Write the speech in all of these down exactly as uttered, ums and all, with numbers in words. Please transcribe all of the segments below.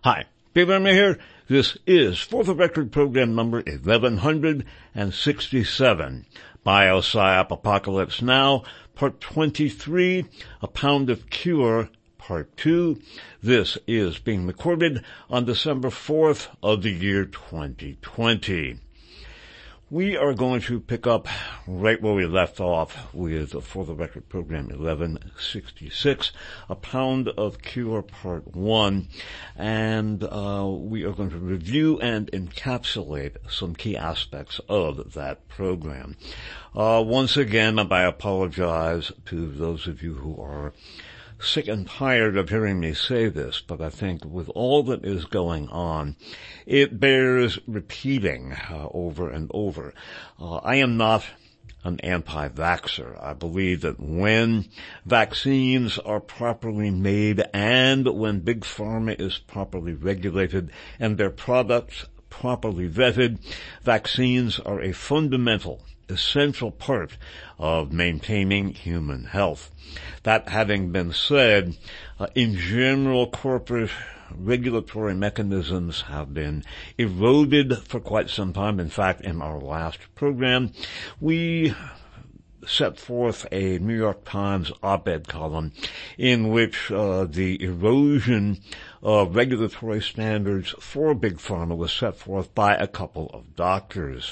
Hi, Dave Emmer here. This is, for the record, program number eleven sixty-seven. BioPsych Apocalypse Now, Part twenty-three, A Pound of Cure, Part two. This is being recorded on December fourth of the year twenty twenty. We are going to pick up right where we left off with, for the record, program eleven sixty-six, A Pound of Cure, Part one, and uh, we are going to review and encapsulate some key aspects of that program. Uh, once again, I apologize to those of you who are sick and tired of hearing me say this, but I think with all that is going on, it bears repeating uh, over and over. Uh, I am not an anti-vaxxer. I believe that when vaccines are properly made and when Big Pharma is properly regulated and their products properly vetted, vaccines are a fundamental, essential part of maintaining human health. That having been said, uh, in general, corporate regulatory mechanisms have been eroded for quite some time. In fact, in our last program, we set forth a New York Times op-ed column in which uh, the erosion of regulatory standards for Big Pharma was set forth by a couple of doctors.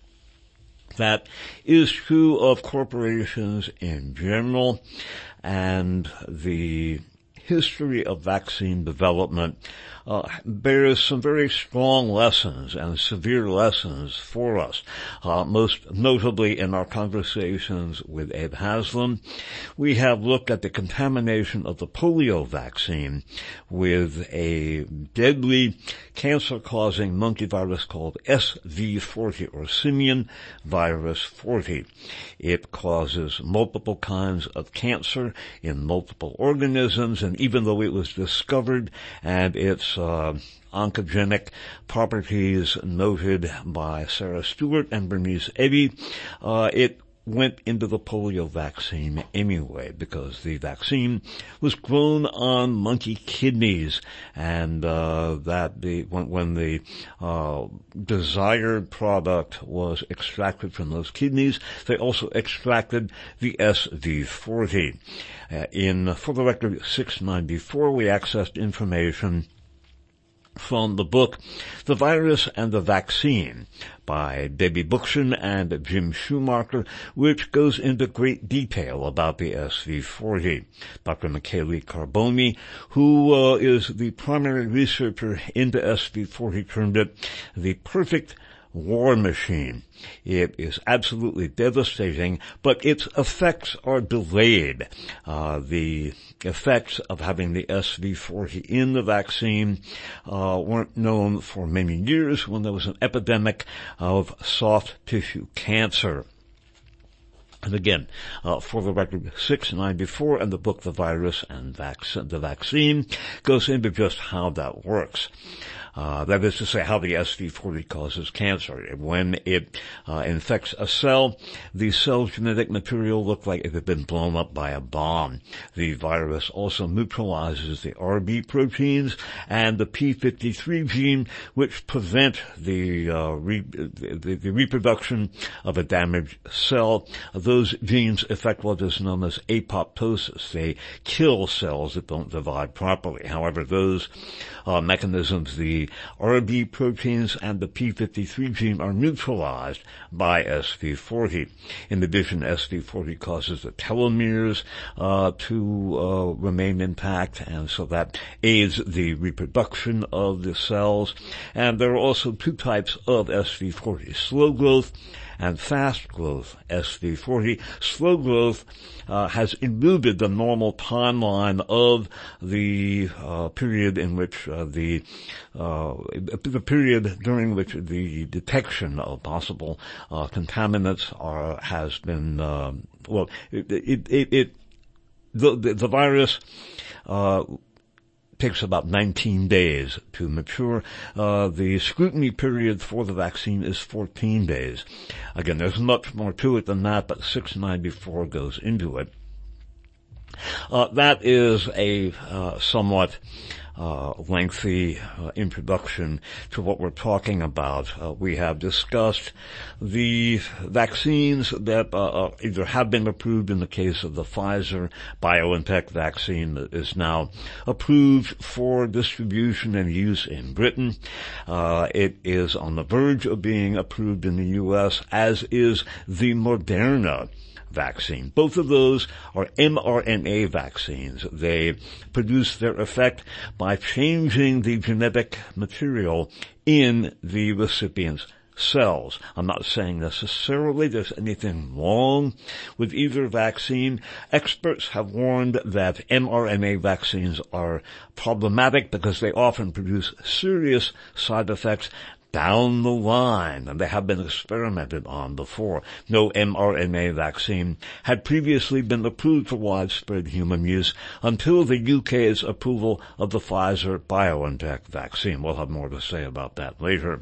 That is true of corporations in general, and the history of vaccine development uh, bears some very strong lessons and severe lessons for us. Uh, most notably in our conversations with Ed Haslam, we have looked at the contamination of the polio vaccine with a deadly cancer-causing monkey virus called S V forty, or simian virus forty. It causes multiple kinds of cancer in multiple organisms, and even though it was discovered and its uh, oncogenic properties noted by Sarah Stewart and Bernice Eddy, uh, it went into the polio vaccine anyway, because the vaccine was grown on monkey kidneys, and uh that the when, when the uh desired product was extracted from those kidneys, they also extracted the S V forty. Uh, in, for the record, six ninety-four, we accessed information from the book The Virus and the Vaccine by Debbie Bookchin and Jim Schumacher, which goes into great detail about the S V forty. Doctor Michele Carboni, who uh, is the primary researcher into S V forty, termed it the perfect war machine. It is absolutely devastating, but its effects are delayed. Uh, the effects of having the S V forty in the vaccine uh, weren't known for many years when there was an epidemic of soft tissue cancer. And again, uh, for the record, six ninety-four, and the book The Virus and Vac- the Vaccine goes into just how that works. Uh, that is to say, how the S V forty causes cancer. When it uh, infects a cell, the cell's genetic material looks like it had been blown up by a bomb. The virus also neutralizes the R B proteins and the P fifty-three gene, which prevent the, uh, re- the, the reproduction of a damaged cell. Those genes affect what is known as apoptosis. They kill cells that don't divide properly. However, those uh, mechanisms, the R B proteins and the P fifty-three gene, are neutralized by S V forty. In addition, S V forty causes the telomeres uh, to uh, remain intact, and so that aids the reproduction of the cells. And there are also two types of S V forty, slow growth and fast growth S V forty. Slow growth uh, has eluded the normal timeline of the uh, period in which uh, the uh, the period during which the detection of possible uh, contaminants are has been uh, well it it it, it the, the the virus uh takes about nineteen days to mature. Uh, the scrutiny period for the vaccine is fourteen days. Again, there's much more to it than that, but six ninety-four goes into it. Uh, that is a uh, somewhat uh, lengthy uh, introduction to what we're talking about. Uh, we have discussed the vaccines that uh, either have been approved in the case of the Pfizer BioNTech vaccine that is now approved for distribution and use in Britain. Uh, it is on the verge of being approved in the U S, as is the Moderna vaccine. Both of those are mRNA vaccines. They produce their effect by changing the genetic material in the recipient's cells. I'm not saying necessarily there's anything wrong with either vaccine. Experts have warned that mRNA vaccines are problematic because they often produce serious side effects down the line, and they have been experimented on before. No mRNA vaccine had previously been approved for widespread human use until the U K's approval of the Pfizer BioNTech vaccine. We'll have more to say about that later.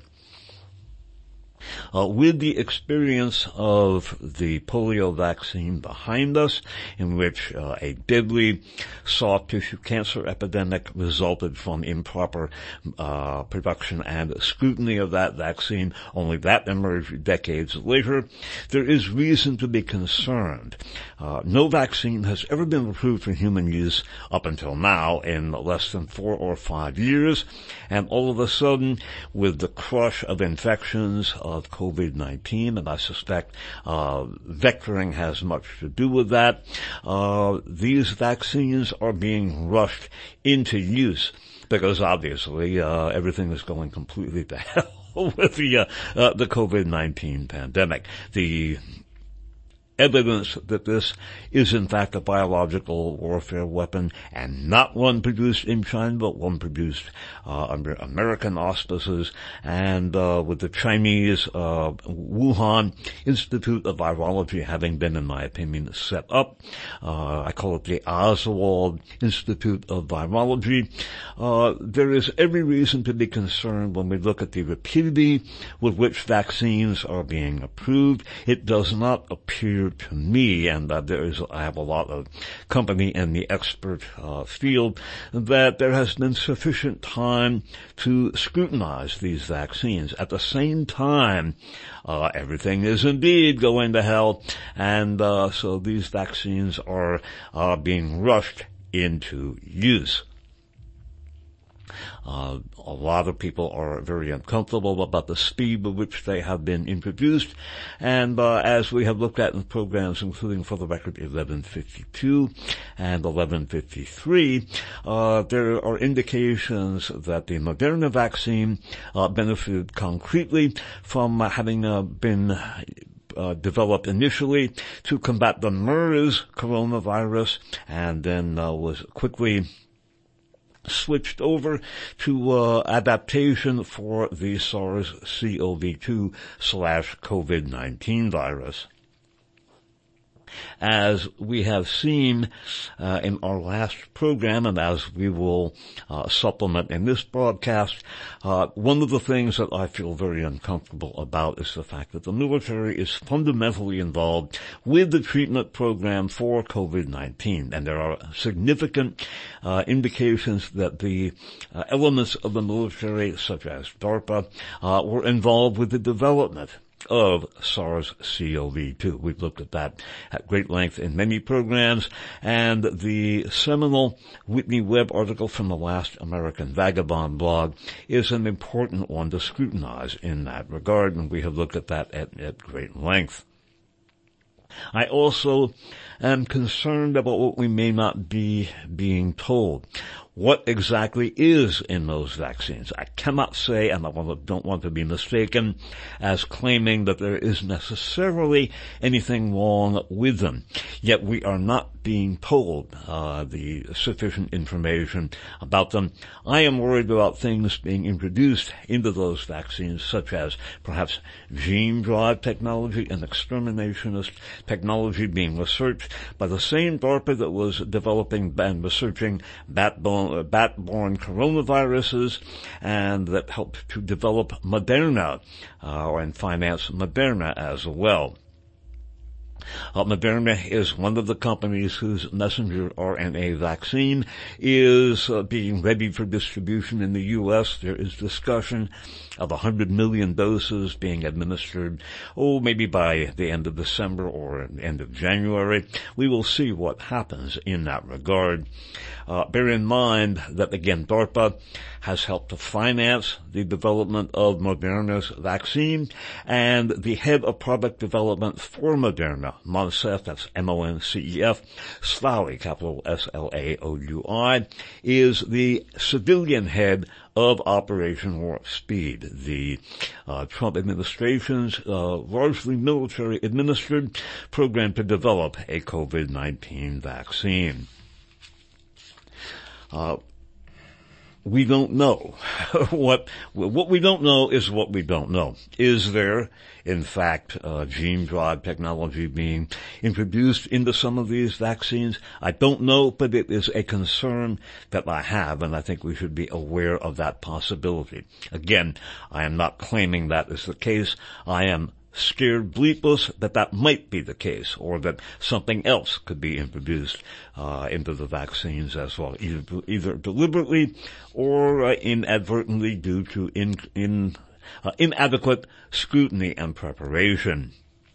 Uh, with the experience of the polio vaccine behind us, in which uh, a deadly soft tissue cancer epidemic resulted from improper uh, production and scrutiny of that vaccine, only that emerged decades later, there is reason to be concerned. Uh, no vaccine has ever been approved for human use up until now in less than four or five years, and all of a sudden, with the crush of infections of COVID nineteen, and I suspect uh, vectoring has much to do with that, uh, these vaccines are being rushed into use because obviously uh, everything is going completely to hell with the uh, uh, the COVID nineteen pandemic. The evidence that this is in fact a biological warfare weapon, and not one produced in China, but one produced uh, under American auspices, and uh, with the Chinese uh, Wuhan Institute of Virology having been, in my opinion, set up. Uh, I call it the Oswald Institute of Virology. Uh, there is every reason to be concerned when we look at the rapidity with which vaccines are being approved. It does not appear to me, and uh, there is, I have a lot of company in the expert uh, field, that there has been sufficient time to scrutinize these vaccines. At the same time, uh, everything is indeed going to hell, and uh, so these vaccines are uh, being rushed into use. Uh, a lot of people are very uncomfortable about the speed with which they have been introduced, and uh, as we have looked at in programs including, for the record, eleven fifty-two and eleven fifty-three, uh, there are indications that the Moderna vaccine uh, benefited concretely from uh, having uh, been Uh, developed initially to combat the MERS coronavirus, and then uh, was quickly switched over to uh, adaptation for the SARS C o V two slash COVID nineteen virus. As we have seen uh, in our last program, and as we will uh, supplement in this broadcast, uh, one of the things that I feel very uncomfortable about is the fact that the military is fundamentally involved with the treatment program for COVID nineteen, and there are significant uh, indications that the uh, elements of the military, such as DARPA, uh, were involved with the development of SARS C o V two. We've looked at that at great length in many programs, and the seminal Whitney Webb article from the last American Vagabond blog is an important one to scrutinize in that regard, and we have looked at that at, at great length. I also am concerned about what we may not be being told. What exactly is in those vaccines? I cannot say, and I don't want to be mistaken as claiming that there is necessarily anything wrong with them. Yet we are not being told uh, the sufficient information about them. I am worried about things being introduced into those vaccines, such as perhaps gene drive technology and exterminationist technology being researched by the same DARPA that was developing and researching bat-borne bat-borne coronaviruses, and that helped to develop Moderna uh, and finance Moderna as well. Uh, Moderna is one of the companies whose messenger R N A vaccine is uh, being ready for distribution in the U S. There is discussion of one hundred million doses being administered, oh, maybe by the end of December or end of January. We will see what happens in that regard. Uh, bear in mind that, again, DARPA has helped to finance the development of Moderna's vaccine, and the head of product development for Moderna, Moncef, that's M O N C E F, Slaoui, capital S L A O U I, is the civilian head of Operation Warp Speed, the uh, Trump administration's uh, largely military-administered program to develop a COVID nineteen vaccine. Uh, we don't know. what what we don't know is what we don't know. Is there, in fact, uh, gene drive technology being introduced into some of these vaccines? I don't know, but it is a concern that I have, and I think we should be aware of that possibility. Again, I am not claiming that is the case. I am scared bleepless that that might be the case, or that something else could be introduced uh, into the vaccines as well, either either deliberately or uh, inadvertently due to in, in uh, inadequate scrutiny and preparation.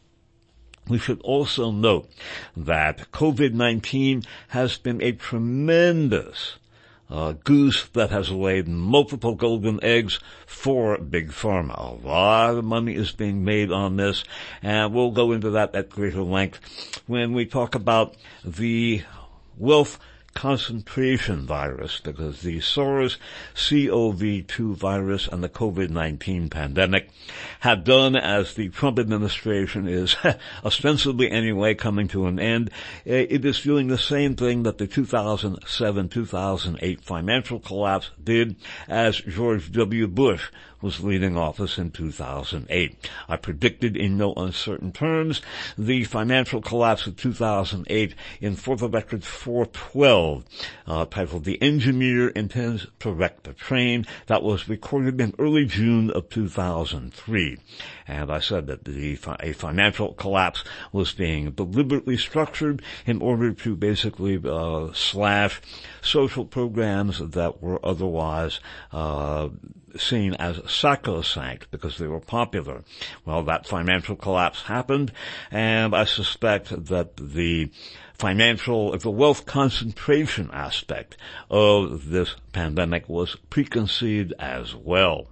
We should also note that COVID nineteen has been a tremendous Uh, goose that has laid multiple golden eggs for Big Pharma. A lot of money is being made on this, and we'll go into that at greater length when we talk about the wealth concentration virus, because the SARS C o V two virus and the COVID nineteen pandemic have done, as the Trump administration is ostensibly anyway coming to an end, it is doing the same thing that the two thousand seven two thousand eight financial collapse did, as George W. Bush was leading office in two thousand eight. I predicted in no uncertain terms the financial collapse of two thousand eight in, for the record, four twelve, uh, titled "The Engineer Intends to Wreck the Train." That was recorded in early June of two thousand three. And I said that the, a financial collapse was being deliberately structured in order to basically uh, slash social programs that were otherwise uh seen as sacrosanct because they were popular. Well, that financial collapse happened, and I suspect that the financial, the wealth concentration aspect of this pandemic was preconceived as well.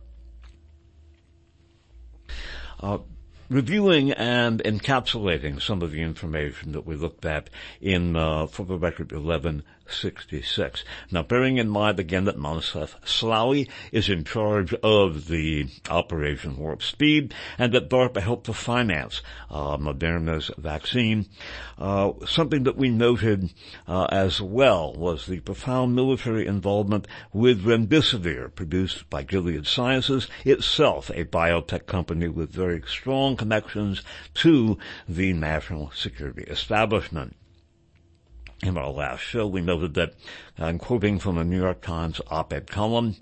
Uh, reviewing and encapsulating some of the information that we looked at in, uh, for the record, eleven sixty-six. Now, bearing in mind again that Moncef Slaoui is in charge of the Operation Warp Speed, and that DARPA helped to finance uh, Moderna's vaccine, uh, something that we noted uh, as well was the profound military involvement with Remdesivir, produced by Gilead Sciences, itself a biotech company with very strong connections to the national security establishment. In our last show, we noted that, I'm quoting from a New York Times op-ed column,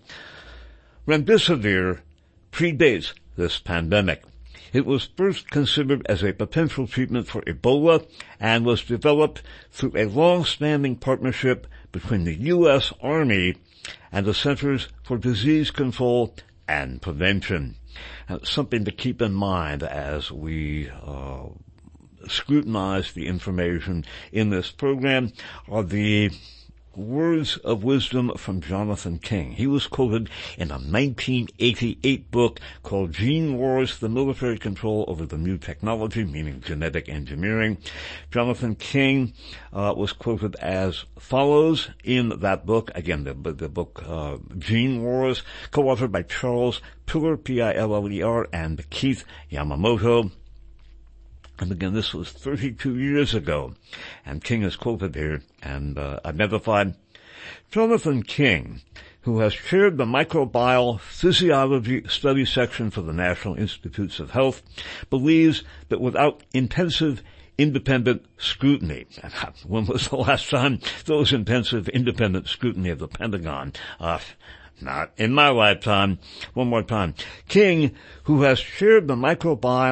Remdesivir predates this pandemic. It was first considered as a potential treatment for Ebola and was developed through a long-standing partnership between the U S Army and the Centers for Disease Control and Prevention. And something to keep in mind as we uh scrutinize the information in this program are the words of wisdom from Jonathan King. He was quoted in a nineteen eighty-eight book called Gene Wars, the Military Control Over the New Technology, meaning genetic engineering. Jonathan King uh, was quoted as follows in that book, again, the, the book uh, Gene Wars, co-authored by Charles Piller, P I L L E R, and Keith Yamamoto. And again, this was thirty-two years ago, and King is quoted here and uh, identified. Jonathan King, who has chaired the Microbial Physiology Study Section for the National Institutes of Health, believes that without intensive independent scrutiny. When was the last time there was intensive independent scrutiny of the Pentagon? Uh, Not in my lifetime. One more time. King, who has chaired the Microbial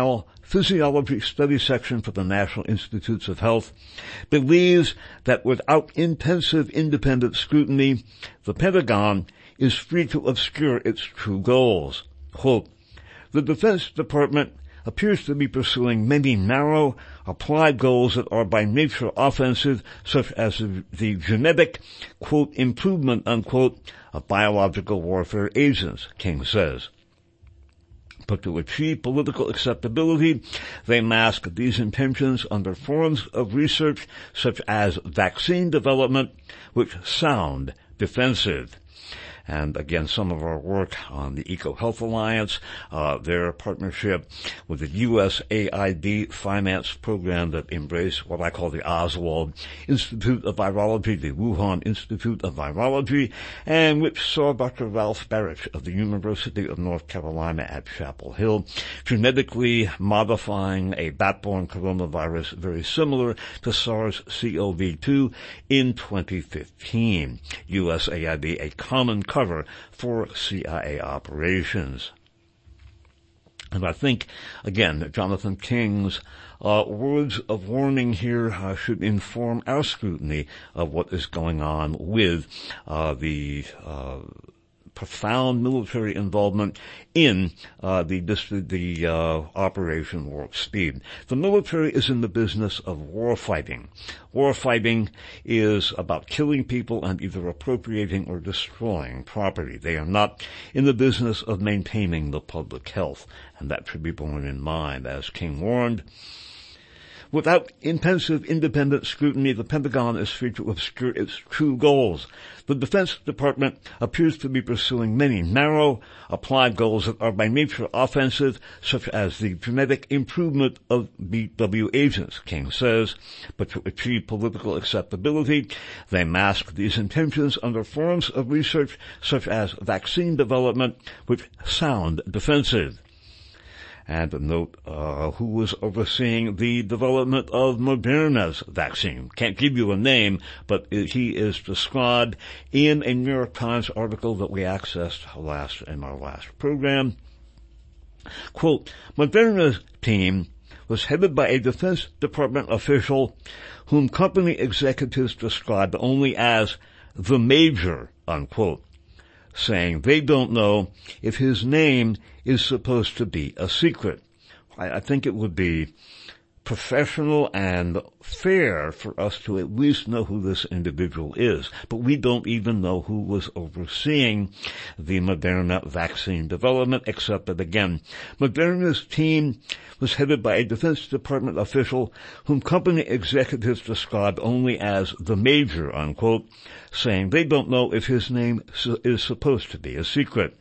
Physiology Study Section for the National Institutes of Health, believes that without intensive independent scrutiny, the Pentagon is free to obscure its true goals. Quote, the Defense Department appears to be pursuing many narrow, applied goals that are by nature offensive, such as the, the genetic, quote, improvement, unquote, of biological warfare agents, King says. But to achieve political acceptability, they mask these intentions under forms of research such as vaccine development, which sound defensive. And again, some of our work on the EcoHealth Alliance, uh, their partnership with the U S A I D finance program that embraced what I call the Oswald Institute of Virology, the Wuhan Institute of Virology, and which saw Doctor Ralph Baric of the University of North Carolina at Chapel Hill genetically modifying a bat-borne coronavirus very similar to SARS C o V two in twenty fifteen. U S A I D, a common cover for C I A operations. And I think, again, Jonathan King's uh, words of warning here uh, should inform our scrutiny of what is going on with uh, the uh, profound military involvement in uh, the the uh, Operation Warp Speed. The military is in the business of war fighting. War fighting is about killing people and either appropriating or destroying property. They are not in the business of maintaining the public health, and that should be borne in mind. As King warned, without intensive independent scrutiny, the Pentagon is free to obscure its true goals. The Defense Department appears to be pursuing many narrow, applied goals that are by nature offensive, such as the genetic improvement of B W agents, King says. But to achieve political acceptability, they mask these intentions under forms of research such as vaccine development, which sound defensive. And note uh, who was overseeing the development of Moderna's vaccine. Can't give you a name, but he is described in a New York Times article that we accessed last in our last program. Quote, Moderna's team was headed by a Defense Department official whom company executives described only as the Major, unquote, saying they don't know if his name is supposed to be a secret. I, I think it would be professional and fair for us to at least know who this individual is. But we don't even know who was overseeing the Moderna vaccine development, except that, again, Moderna's team was headed by a Defense Department official whom company executives described only as the Major, unquote, saying they don't know if his name is supposed to be a secret.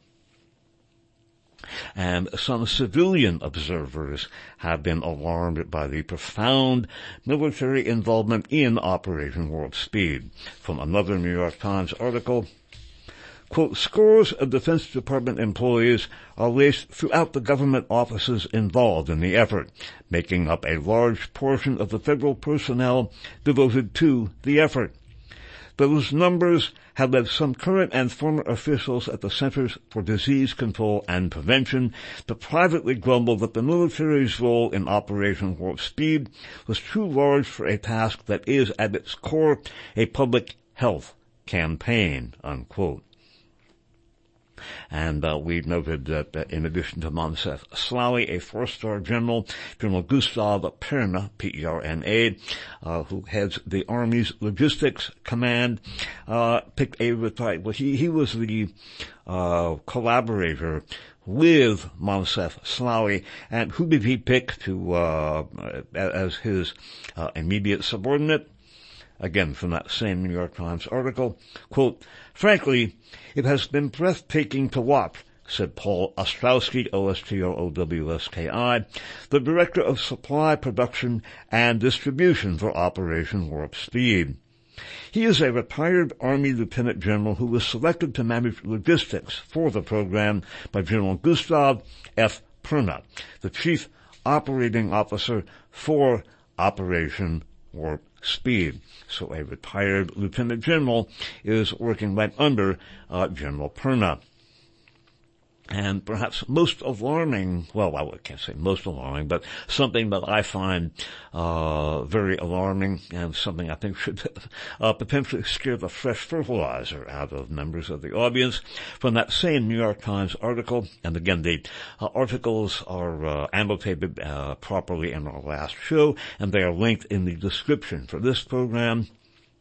And some civilian observers have been alarmed by the profound military involvement in Operation Warp Speed. From another New York Times article, quote, scores of Defense Department employees are laced throughout the government offices involved in the effort, making up a large portion of the federal personnel devoted to the effort. Those numbers have led some current and former officials at the Centers for Disease Control and Prevention to privately grumble that the military's role in Operation Warp Speed was too large for a task that is, at its core, a public health campaign, unquote. And uh, we've noted that uh, in addition to Moncef Slaoui, a four-star general, General Gustav Perna, P E R N A, uh, who heads the Army's Logistics Command, uh, picked a retired, well, he, he was the uh, collaborator with Moncef Slaoui, and who did he pick to uh, as his uh, immediate subordinate? Again, from that same New York Times article, quote, frankly, it has been breathtaking to watch, said Paul Ostrowski, O S T R O W S K I, the Director of Supply, Production, and Distribution for Operation Warp Speed. He is a retired Army Lieutenant General who was selected to manage logistics for the program by General Gustav F. Perna, the Chief Operating Officer for Operation Warp Speed. So a retired Lieutenant General is working right under uh, General Perna. And perhaps most alarming, well, I can't say most alarming, but something that I find uh very alarming and something I think should uh, potentially scare the fresh fertilizer out of members of the audience from that same New York Times article. And again, the uh, articles are uh, annotated uh, properly in our last show, and they are linked in the description for this program.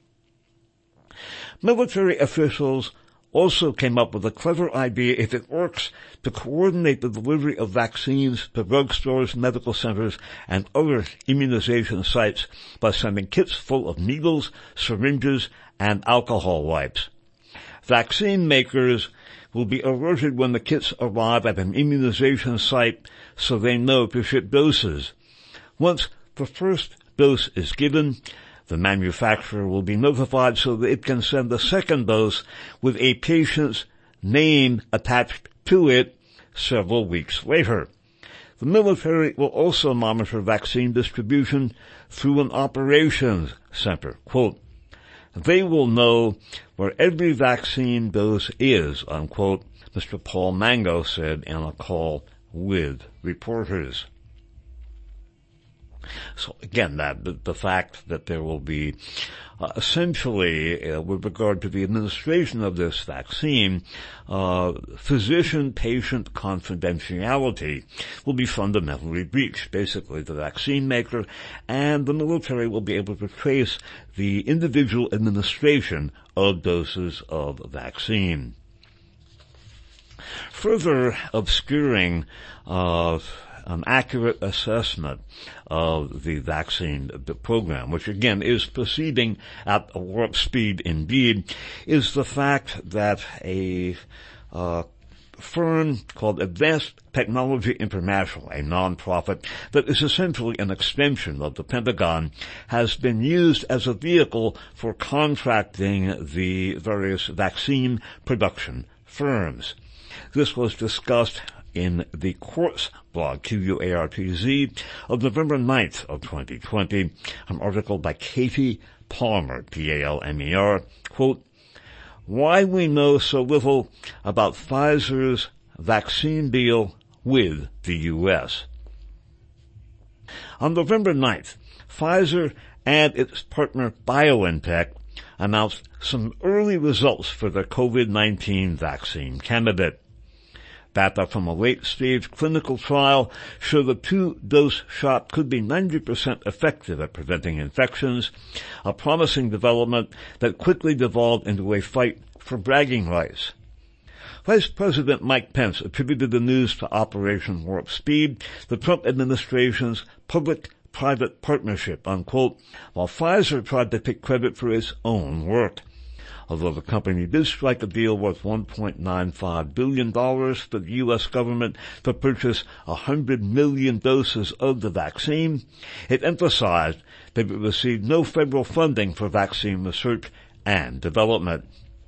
Military officials also came up with a clever idea, if it works, to coordinate the delivery of vaccines to drugstores, medical centers, and other immunization sites by sending kits full of needles, syringes, and alcohol wipes. Vaccine makers will be alerted when the kits arrive at an immunization site so they know to ship doses. Once the first dose is given, the manufacturer will be notified so that it can send the second dose with a patient's name attached to it several weeks later. The military will also monitor vaccine distribution through an operations center. Quote, they will know where every vaccine dose is, unquote, Mister Paul Mango said in a call with reporters. So again, that the, the fact that there will be uh, essentially, uh, with regard to the administration of this vaccine, uh, physician-patient confidentiality will be fundamentally breached. Basically, the vaccine maker and the military will be able to trace the individual administration of doses of vaccine. Further obscuring uh an accurate assessment of the vaccine program, which again is proceeding at a warp speed indeed, is the fact that a uh, firm called Advanced Technology International, a non-profit that is essentially an extension of the Pentagon, has been used as a vehicle for contracting the various vaccine production firms. This was discussed in the Quartz blog, Q U A R T Z, of November ninth of twenty twenty, an article by Katie Palmer, P A L M E R, quote, why we know so little about Pfizer's vaccine deal with the U S. On November ninth, Pfizer and its partner BioNTech announced some early results for their COVID nineteen vaccine candidate. Data from a late-stage clinical trial show the two-dose shot could be ninety percent effective at preventing infections, a promising development that quickly devolved into a fight for bragging rights. Vice President Mike Pence attributed the news to Operation Warp Speed, the Trump administration's public-private partnership, unquote, while Pfizer tried to take credit for its own work. Although the company did strike a deal worth one point nine five billion dollars for the U S government to purchase one hundred million doses of the vaccine, it emphasized that it received no federal funding for vaccine research and development.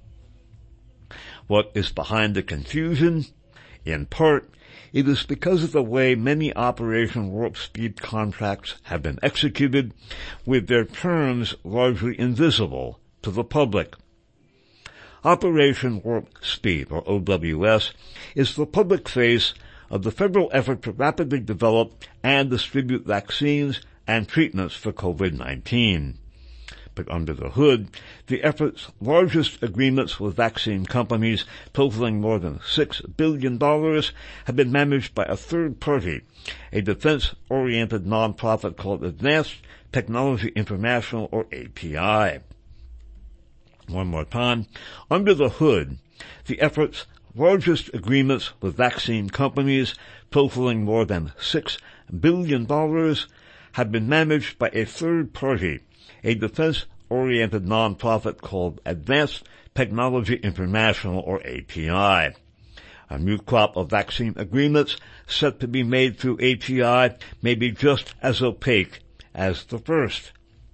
What is behind the confusion? In part, it is because of the way many Operation Warp Speed contracts have been executed, with their terms largely invisible to the public. Operation Warp Speed, or O W S, is the public face of the federal effort to rapidly develop and distribute vaccines and treatments for COVID nineteen. But under the hood, the effort's largest agreements with vaccine companies, totaling more than six billion dollars, have been managed by a third party, a defense-oriented nonprofit called Advanced Technology International, or A T I. One more time. Under the hood, the effort's largest agreements with vaccine companies, totaling more than six billion dollars, have been managed by a third party, a defense-oriented nonprofit called Advanced Technology International, or A T I. A new crop of vaccine agreements set to be made through A T I may be just as opaque as the first.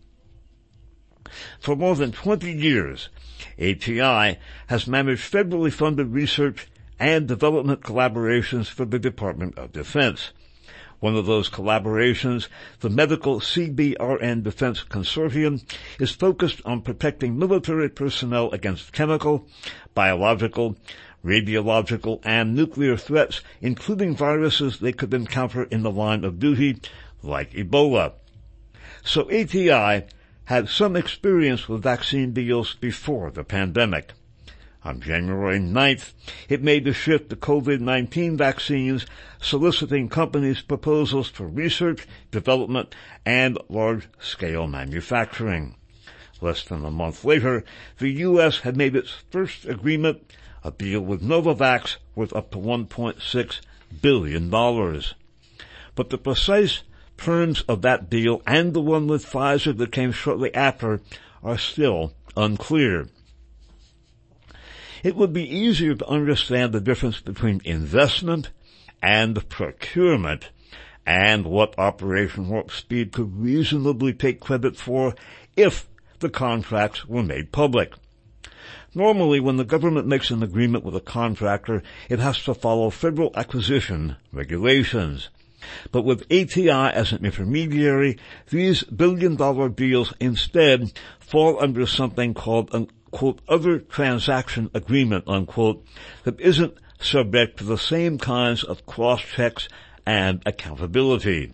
For more than twenty years, A T I has managed federally funded research and development collaborations for the Department of Defense. One of those collaborations, the Medical C B R N Defense Consortium, is focused on protecting military personnel against chemical, biological, radiological and nuclear threats, including viruses they could encounter in the line of duty, like Ebola. So A T I had some experience with vaccine deals before the pandemic. On January ninth, it made the shift to COVID nineteen vaccines, soliciting companies' proposals for research, development, and large-scale manufacturing. Less than a month later, the U S had made its first agreement, a deal with Novavax worth up to one point six billion dollars. But the precise terms of that deal and the one with Pfizer that came shortly after are still unclear. It would be easier to understand the difference between investment and procurement and what Operation Warp Speed could reasonably take credit for if the contracts were made public. Normally, when the government makes an agreement with a contractor, it has to follow federal acquisition regulations. But with A T I as an intermediary, these billion-dollar deals instead fall under something called an, quote, other transaction agreement, unquote, that isn't subject to the same kinds of cross-checks and accountability.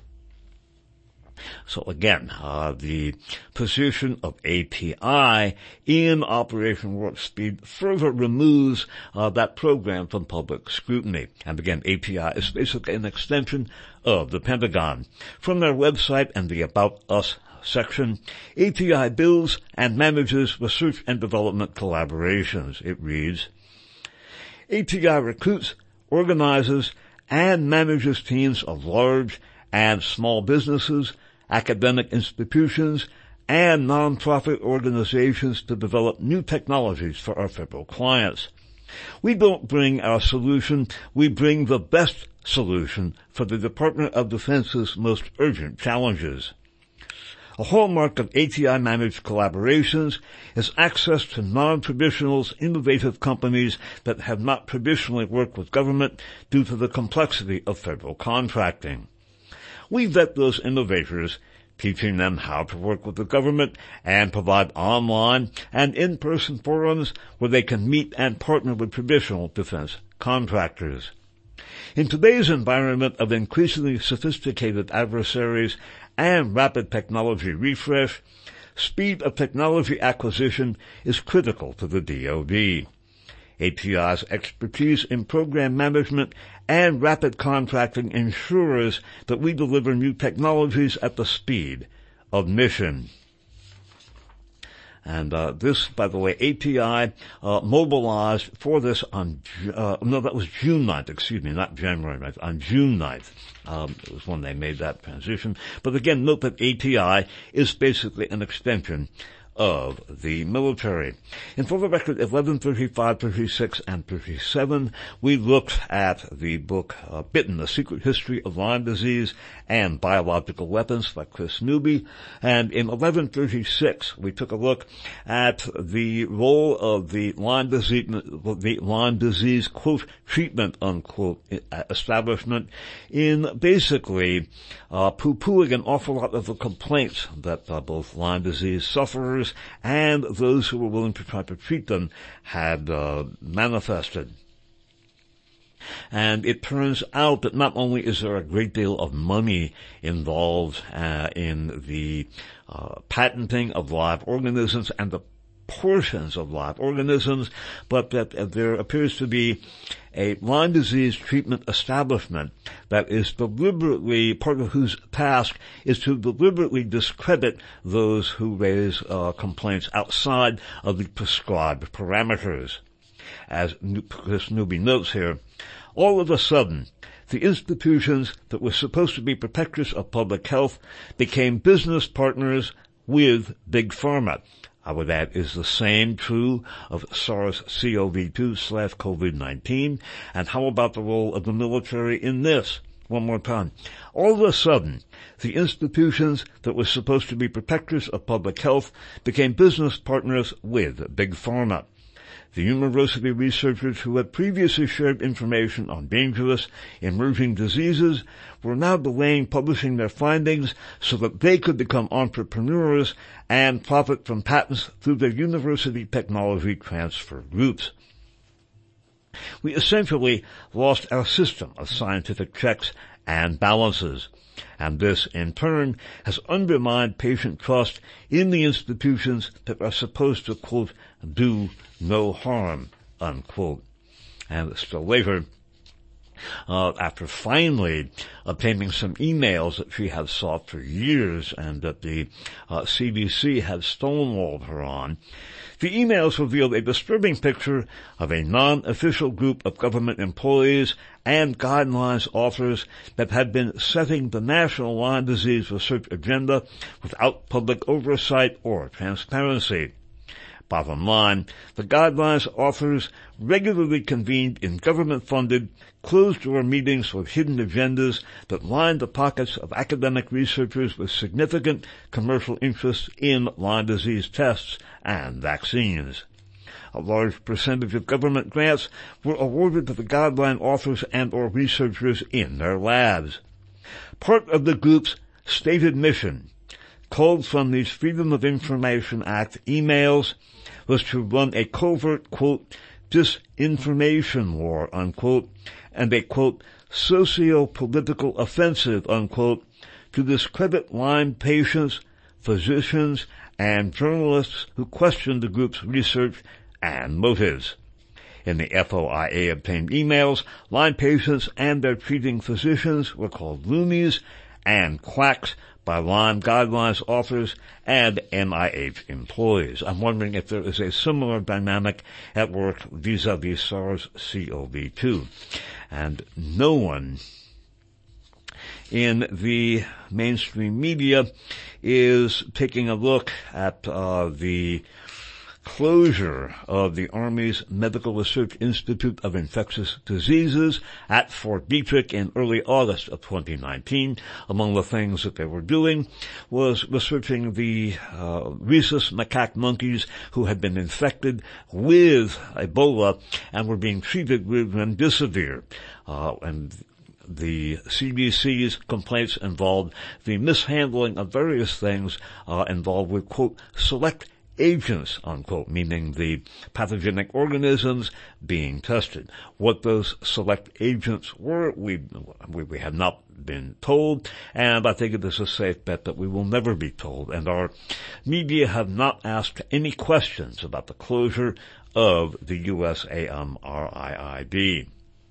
So again, uh, the position of A T I in Operation Warp Speed further removes uh, that program from public scrutiny. And again, A T I is basically an extension of the Pentagon. From their website and the About Us section, A T I builds and manages research and development collaborations. It reads, A T I recruits, organizes, and manages teams of large and small businesses, academic institutions, and nonprofit organizations to develop new technologies for our federal clients. We don't bring our solution, we bring the best solution for the Department of Defense's most urgent challenges. A hallmark of A T I-managed collaborations is access to non-traditionals, innovative companies that have not traditionally worked with government due to the complexity of federal contracting. We vet those innovators, teaching them how to work with the government and provide online and in-person forums where they can meet and partner with traditional defense contractors. In today's environment of increasingly sophisticated adversaries and rapid technology refresh, speed of technology acquisition is critical to the D O D. A T I's expertise in program management and rapid contracting ensures that we deliver new technologies at the speed of mission. And uh, this, by the way, A T I uh, mobilized for this on, uh, no, that was June ninth, excuse me, not January ninth, on June ninth. Um, it was when they made that transition. But again, note that A T I is basically an extension of the military. And for the record, eleven thirty-five, thirty-six, and thirty-seven, we looked at the book uh, Bitten, The Secret History of Lyme Disease and Biological Weapons by Chris Newby. And in eleven thirty-six, we took a look at the role of the Lyme disease, the Lyme disease, quote, treatment, unquote, establishment in basically uh, poo-pooing an awful lot of the complaints that uh, both Lyme disease sufferers and those who were willing to try to treat them had uh, manifested. And it turns out that not only is there a great deal of money involved uh, in the uh, patenting of live organisms and the portions of live organisms, but that uh, there appears to be a Lyme disease treatment establishment that is deliberately, part of whose task is to deliberately discredit those who raise uh, complaints outside of the prescribed parameters. As Chris Newby notes here, all of a sudden, the institutions that were supposed to be protectors of public health became business partners with Big Pharma. I would add, is the same true of SARS-C o V two slash COVID nineteen? And how about the role of the military in this? One more time. All of a sudden, the institutions that were supposed to be protectors of public health became business partners with Big Pharma. The university researchers who had previously shared information on dangerous emerging diseases were now delaying publishing their findings so that they could become entrepreneurs and profit from patents through their university technology transfer groups. We essentially lost our system of scientific checks and balances, and this, in turn, has undermined patient trust in the institutions that are supposed to, quote, do no harm, unquote. And still later, Uh, after finally obtaining some emails that she had sought for years and that the uh, C D C had stonewalled her on, the emails revealed a disturbing picture of a non-official group of government employees and guidelines authors that had been setting the national Lyme disease research agenda without public oversight or transparency. Bottom line, the guidelines authors regularly convened in government-funded, closed-door meetings with hidden agendas that lined the pockets of academic researchers with significant commercial interests in Lyme disease tests and vaccines. A large percentage of government grants were awarded to the guideline authors and or researchers in their labs. Part of the group's stated mission, called from these Freedom of Information Act emails, was to run a covert, quote, disinformation war, unquote, and a, quote, socio-political offensive, unquote, to discredit Lyme patients, physicians, and journalists who questioned the group's research and motives. In the F O I A-obtained emails, Lyme patients and their treating physicians were called loonies and quacks by Lyme guidelines authors and N I H employees. I'm wondering if there is a similar dynamic at work vis-a-vis SARS-C o V two. And no one in the mainstream media is taking a look at uh, the closure of the Army's Medical Research Institute of Infectious Diseases at Fort Detrick in early August of twenty nineteen. Among the things that they were doing was researching the uh, rhesus macaque monkeys who had been infected with Ebola and were being treated with remdesivir. Uh, and the C D C's complaints involved the mishandling of various things uh, involved with, quote, select agents, unquote, meaning the pathogenic organisms being tested. What those select agents were, we, we, we have not been told, and I think it is a safe bet that we will never be told. And our media have not asked any questions about the closure of the U S A M R I I B.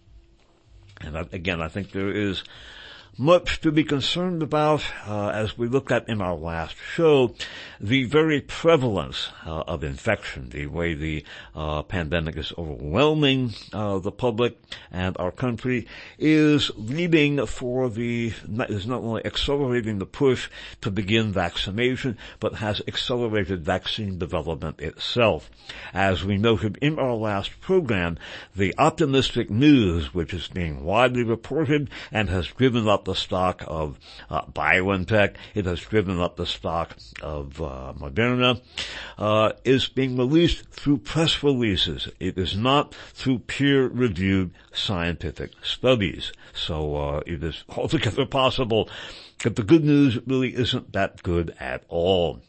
And again, I think there is much to be concerned about, uh, as we looked at in our last show, the very prevalence uh, of infection, the way the uh, pandemic is overwhelming uh, the public and our country, is leading for the, is not only accelerating the push to begin vaccination, but has accelerated vaccine development itself. As we noted in our last program, the optimistic news, which is being widely reported and has driven up the stock of uh, BioNTech, it has driven up the stock of uh, Moderna, uh, is being released through press releases. It is not through peer-reviewed scientific studies. So uh, it is altogether possible that the good news really isn't that good at all.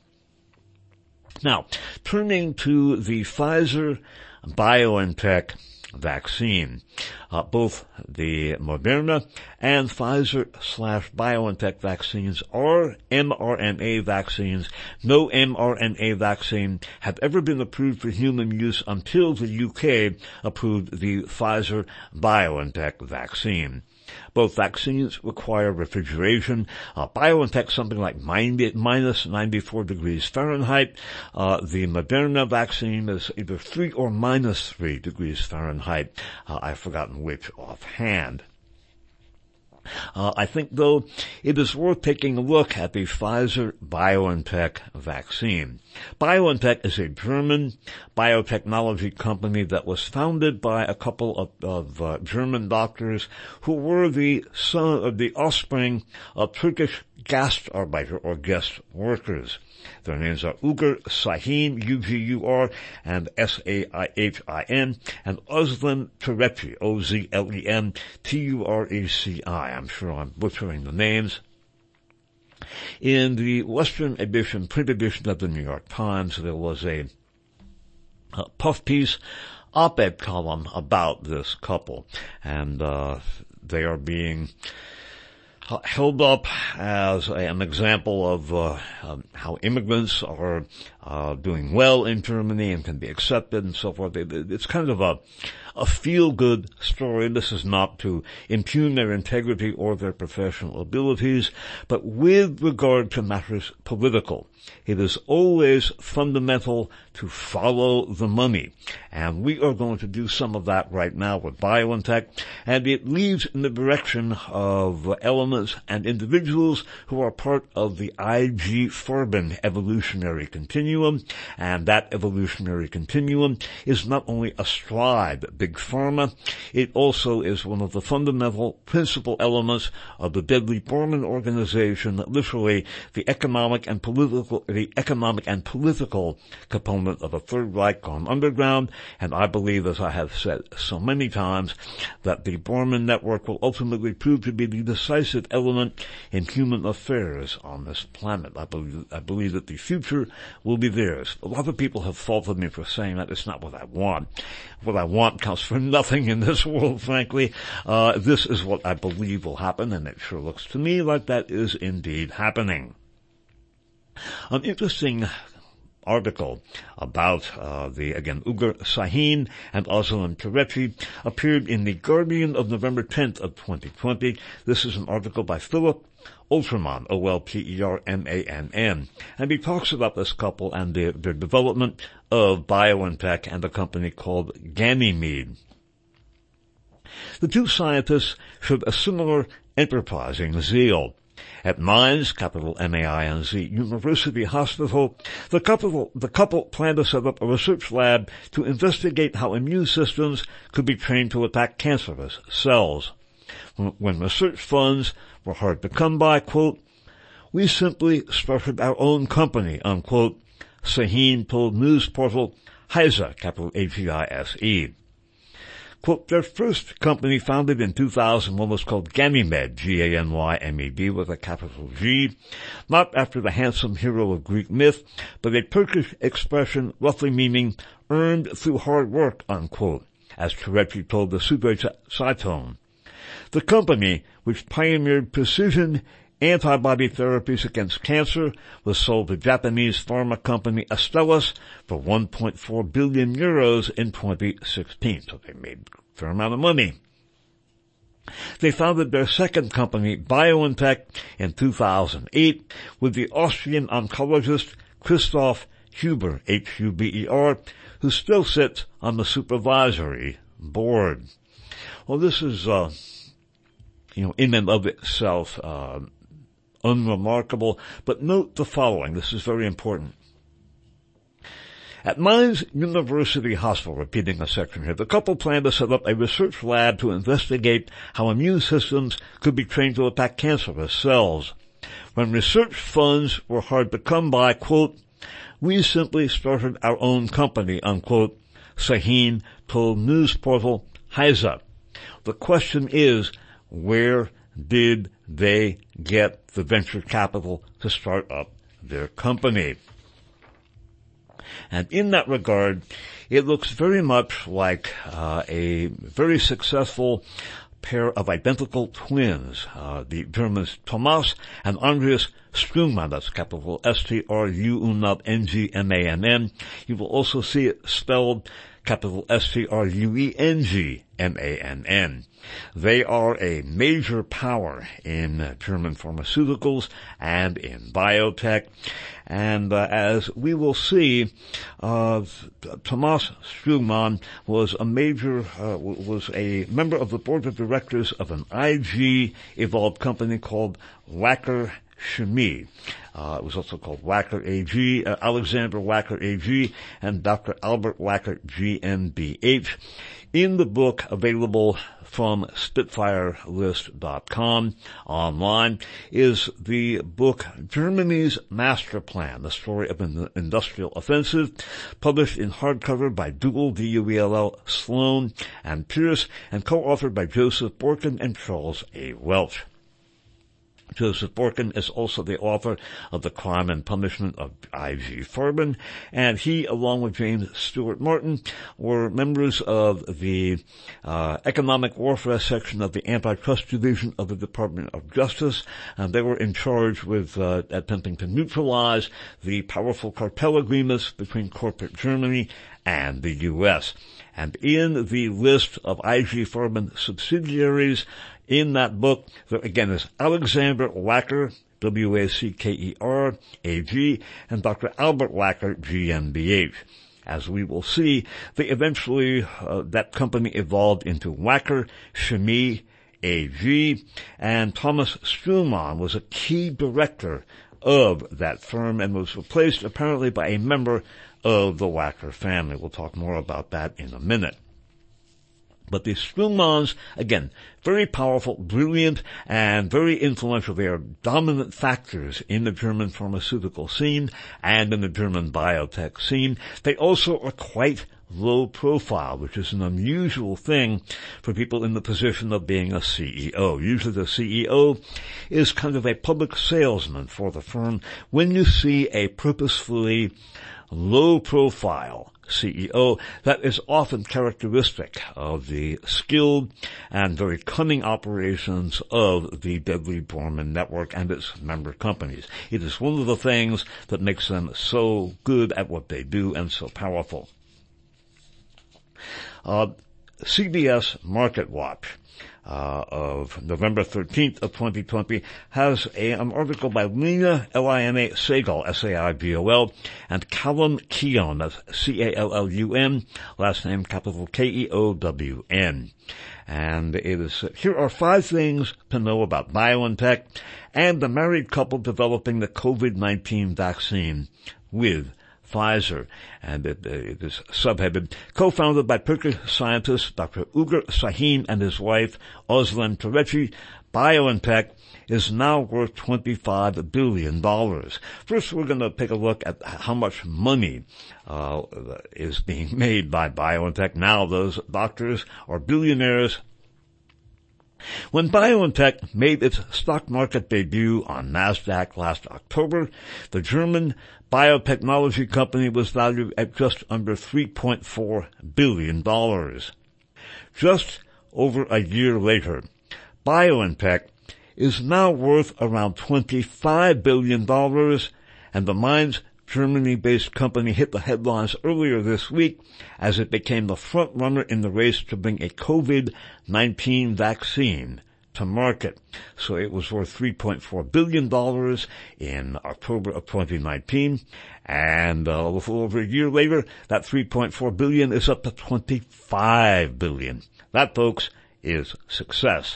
Now, turning to the Pfizer-BioNTech vaccine. Uh, both the Moderna and Pfizer slash BioNTech vaccines are mRNA vaccines. No mRNA vaccine had ever been approved for human use until the U K approved the Pfizer BioNTech vaccine. Both vaccines require refrigeration. Uh, BioNTech something like ninety, minus ninety-four degrees Fahrenheit. Uh, the Moderna vaccine is either three or minus three degrees Fahrenheit. Uh, I've forgotten which offhand. Uh, I think, though, it is worth taking a look at the Pfizer-BioNTech vaccine. BioNTech is a German biotechnology company that was founded by a couple of, of uh, German doctors who were the son of the offspring of Turkish Gastarbeiter or guest workers. Their names are Ugur Sahin, U G U R, and S A I H I N, and Özlem Türeci, O Z L E M T U R E C I. I'm sure I'm butchering the names. In the Western edition, print edition of the New York Times, there was a, a puff piece op-ed column about this couple, and uh, they are being held up as a, an example of uh, um, how immigrants are uh, doing well in Germany and can be accepted and so forth. It, it's kind of a a feel-good story. This is not to impugn their integrity or their professional abilities, but with regard to matters political, it is always fundamental to follow the money. And we are going to do some of that right now with BioNTech, and it leads in the direction of elements and individuals who are part of the I G Farben evolutionary continuum, and that evolutionary continuum is not only astride Big Pharma, it also is one of the fundamental principal elements of the deadly Bormann organization, literally the economic and political, the economic and political component of a Third Reich gone underground. And I believe, as I have said so many times, that the Bormann network will ultimately prove to be the decisive element in human affairs on this planet. I believe, I believe that the future will be theirs. A lot of people have faulted me for saying that. It's not what I want. What I want counts for nothing in this world, frankly. Uh, this is what I believe will happen, and it sure looks to me like that is indeed happening. An interesting article about uh, the, again, Ugur Sahin and Özlem Türeci appeared in The Guardian of November tenth of twenty twenty. This is an article by Philip Oltermann, O L P E R M A N N, and he talks about this couple and their, their development of BioNTech and a company called Ganymede. The two scientists showed a similar enterprising zeal. At Mainz, capital M A I N Z, University Hospital, the couple, the couple planned to set up a research lab to investigate how immune systems could be trained to attack cancerous cells. When research funds were hard to come by, quote, "We simply started our own company," unquote, Sahin told news portal Heise, capital H E I S E. Quote, their first company, founded in two thousand one, was called Ganymed, G A N Y M E D with a capital G, not after the handsome hero of Greek myth, but a Turkish expression roughly meaning earned through hard work, unquote, as Türeci told the Süddeutsche Zeitung. The company, which pioneered precision antibody therapies against cancer, was sold to Japanese pharma company Astellas for one point four billion euros in twenty sixteen. So they made a fair amount of money. They founded their second company, BioNTech, in two thousand eight with the Austrian oncologist Christoph Huber, H U B E R, who still sits on the supervisory board. Well, this is, uh, you know, in and of itself, uh, unremarkable, but note the following. This is very important. At Mainz University Hospital, repeating a section here, the couple planned to set up a research lab to investigate how immune systems could be trained to attack cancerous cells. When research funds were hard to come by, quote, "We simply started our own company," unquote, Sahin told news portal Heise. The question is, where did they get the venture capital to start up their company? And in that regard, it looks very much like uh, a very successful pair of identical twins, uh, the Germans Thomas and Andreas Strungmann, that's capital S T R U umlaut N G M A N N. You will also see it spelled capital S T R U E N G M A N N. They are a major power in German pharmaceuticals and in biotech. And uh, as we will see, uh, Thomas Strungmann was a major, uh, was a member of the board of directors of an I G evolved company called Wacker Chemie. Uh, it was also called Wacker A G, uh, Alexander Wacker A G, and Doctor Albert Wacker G M B H. In the book available from Spitfire List dot com online is the book Germany's Master Plan, the Story of an Industrial Offensive, published in hardcover by Duell, D U E L L, Sloan and Pierce, and co-authored by Joseph Borkin and Charles A. Welch. Joseph Borkin is also the author of The Crime and Punishment of I G Farben, and he, along with James Stewart Martin, were members of the uh, Economic Warfare section of the Antitrust Division of the Department of Justice, and they were in charge with uh, attempting to neutralize the powerful cartel agreements between corporate Germany and the U S. And in the list of I G Farben subsidiaries in that book, there again is Alexander Wacker, W A C K E R, A G, and Doctor Albert Wacker, G m B H. As we will see, they eventually, uh, that company evolved into Wacker Chemie, A G, and Thomas Strumann was a key director of that firm and was replaced apparently by a member of the Wacker family. We'll talk more about that in a minute. But the Strumanns, again, very powerful, brilliant, and very influential. They are dominant factors in the German pharmaceutical scene and in the German biotech scene. They also are quite low profile, which is an unusual thing for people in the position of being a C E O. Usually the C E O is kind of a public salesman for the firm. When you see a purposefully low profile C E O, that is often characteristic of the skilled and very cunning operations of the Dudley Borman Network and its member companies. It is one of the things that makes them so good at what they do and so powerful. Uh, C B S Market Watch Uh, of November thirteenth of twenty twenty has a, an article by Lina, L I N A, Saigol, S A I G O L, and Callum Keown, that's C A L L U N, last name capital K E O W N. And it is, here are five things to know about BioNTech and the married couple developing the COVID nineteen vaccine with Pfizer, and it, it is subheaded, co-founded by Turkish scientist Doctor Ugur Sahin and his wife Özlem Türeci, BioNTech is now worth twenty-five billion dollars. First, we're going to take a look at how much money uh, is being made by BioNTech. Now those doctors are billionaires. When BioNTech made its stock market debut on NASDAQ last October, the German biotechnology company was valued at just under three point four billion dollars. Just over a year later, BioNTech is now worth around twenty-five billion dollars, and the Mainz, Germany-based company hit the headlines earlier this week as it became the front runner in the race to bring a COVID nineteen vaccine to market. So it was worth three point four billion dollars in October of twenty nineteen, and uh, a little over a year later, that three point four billion dollars is up to twenty-five billion dollars. That, folks, is success.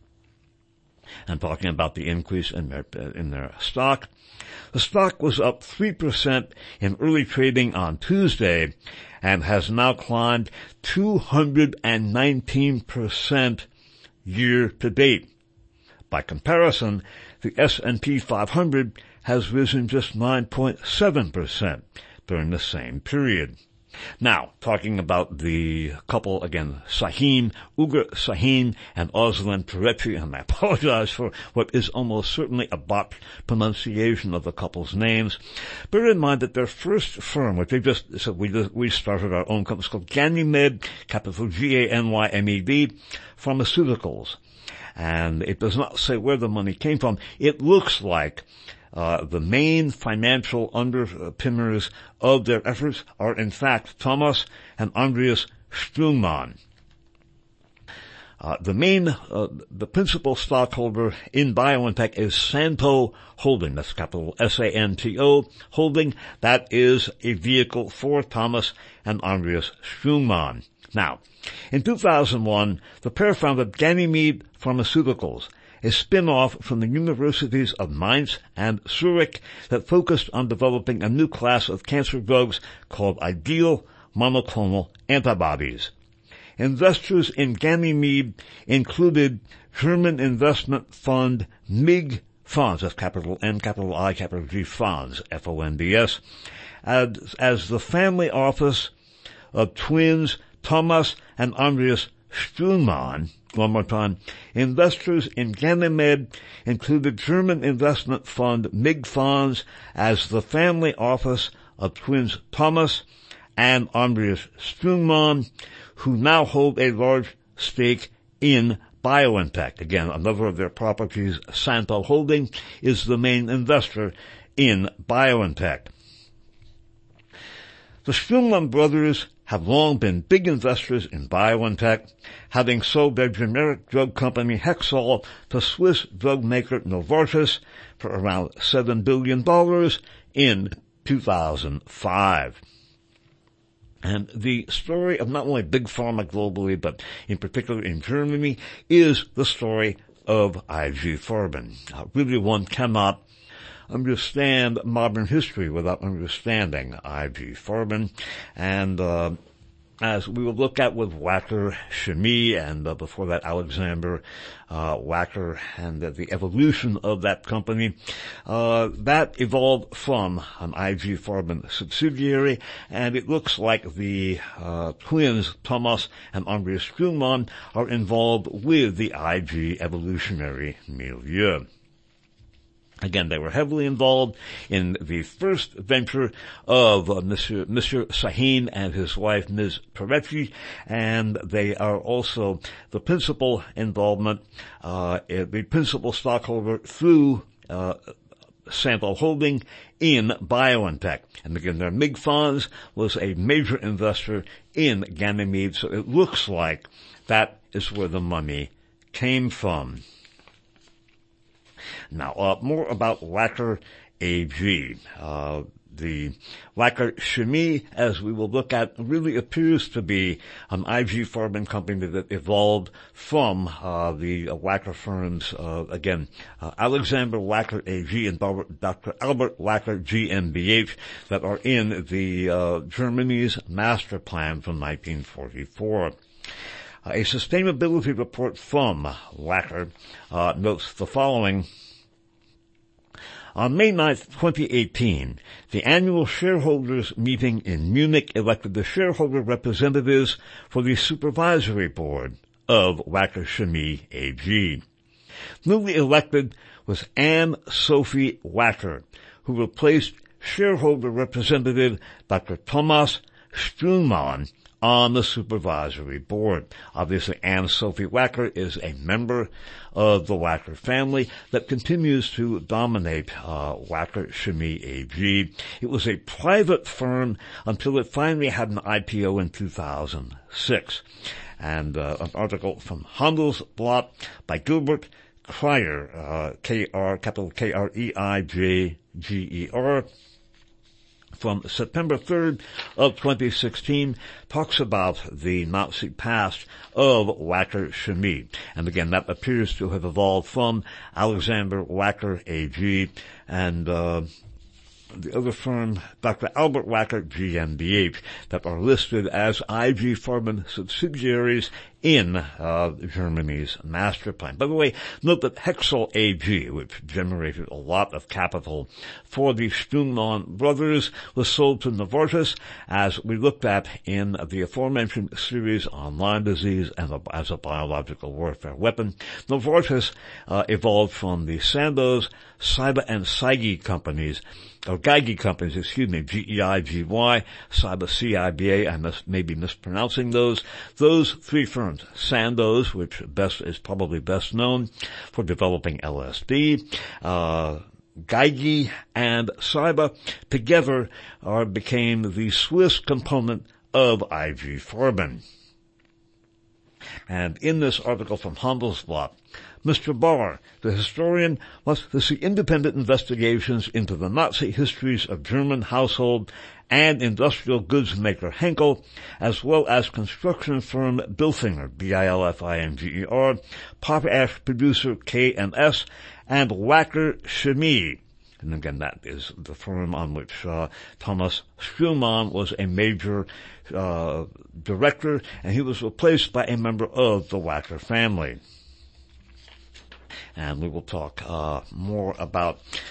And talking about the increase in their, in their stock, the stock was up three percent in early trading on Tuesday and has now climbed two hundred nineteen percent year to date. By comparison, the S and P five hundred has risen just nine point seven percent during the same period. Now, talking about the couple again, Sahin, Ugur Sahin, and Özlem Türeci, and I apologize for what is almost certainly a botched pronunciation of the couple's names. Bear in mind that their first firm, which they just said, we just, we started our own company, it's called Ganymed, capital G A N Y M E D, Pharmaceuticals. And it does not say where the money came from. It looks like Uh, the main financial underpinners of their efforts are, in fact, Thomas and Andreas Strumann. Uh, the main, uh, the principal stockholder in BioNTech is Santo Holding. That's capital S A N T O Holding. That is a vehicle for Thomas and Andreas Strumann. Now, in two thousand one, the pair founded Ganymede Pharmaceuticals, a spin-off from the universities of Mainz and Zurich that focused on developing a new class of cancer drugs called ideal monoclonal antibodies. Investors in Ganymede included German investment fund M I G Funds, that's capital N, capital I, capital G Funds, F O N D S, as, as the family office of twins Thomas and Andreas Strümann. One more time. Investors in Ganymed included German investment fund Migfonds as the family office of twins Thomas and Andreas Strümann, who now hold a large stake in BioNTech. Again, another of their properties, Santo Holding, is the main investor in BioNTech. The Strümann brothers have long been big investors in BioNTech, having sold their generic drug company Hexal to Swiss drug maker Novartis for around seven billion dollars in two thousand five. And the story of not only Big Pharma globally, but in particular in Germany, is the story of I G Farben. Uh, really, one cannot understand modern history without understanding I G Farben. And uh as we will look at with Wacker Chemie and uh, before that Alexander uh, Wacker and uh, the evolution of that company, uh, that evolved from an I G Farben subsidiary, and it looks like the uh, twins Thomas and Andreas Strümann are involved with the I G evolutionary milieu. Again, they were heavily involved in the first venture of uh, Monsieur, Monsieur Sahin and his wife, Miz Perecci, and they are also the principal involvement, uh, the principal stockholder through, uh, Santo Holding in BioNTech. And again, their Migfonds was a major investor in Ganymede, so it looks like that is where the money came from. Now, uh, more about Wacker A G. Uh, the Wacker Chemie, as we will look at, really appears to be an I G Farben company that evolved from uh, the uh, Wacker firms, uh, again, uh, Alexander Wacker A G and Doctor Albert Wacker G mbH, that are in the uh, Germany's master plan from nineteen forty-four. Uh, a sustainability report from Wacker uh, notes the following. On May ninth, twenty eighteen, the annual shareholders meeting in Munich elected the shareholder representatives for the supervisory board of Wacker Chemie A G. Newly elected was Anne-Sophie Wacker, who replaced shareholder representative Doctor Thomas Strümann on the supervisory board. Obviously, Anne-Sophie Wacker is a member of the Wacker family that continues to dominate uh, Wacker Chemie A G. It was a private firm until it finally had an I P O in two thousand six. And uh, an article from Handelsblatt by Gilbert Kreier, uh, K R, capital K R E I J G E R, from September third of twenty sixteen, talks about the Nazi past of Wacker Chemie. And again, that appears to have evolved from Alexander Wacker A G and uh the other firm, Doctor Albert Wacker G mbH, that are listed as I G Farben subsidiaries in uh Germany's master plan. By the way, note that Hexal A G, which generated a lot of capital for the Strümann brothers, was sold to Novartis, as we looked at in the aforementioned series on Lyme disease and a, as a biological warfare weapon. Novartis uh, evolved from the Sandoz, Ciba, and Seige companies, or Geigy companies, excuse me, G E I G Y, Ciba, C I B A, I must, may be mispronouncing those. Those three firms, Sandoz, which best is probably best known for developing L S D, uh, Geigy and Ciba together are became the Swiss component of I G Farben. And in this article from Handelsblatt, Mister Barr, the historian, wants to see independent investigations into the Nazi histories of German household and industrial goods maker Henkel, as well as construction firm Bilfinger, B I L F I N G E R, potash producer K and S, and Wacker Chemie. And again, that is the firm on which uh, Thomas Strümann was a major uh director, and he was replaced by a member of the Wacker family. And we will talk uh more about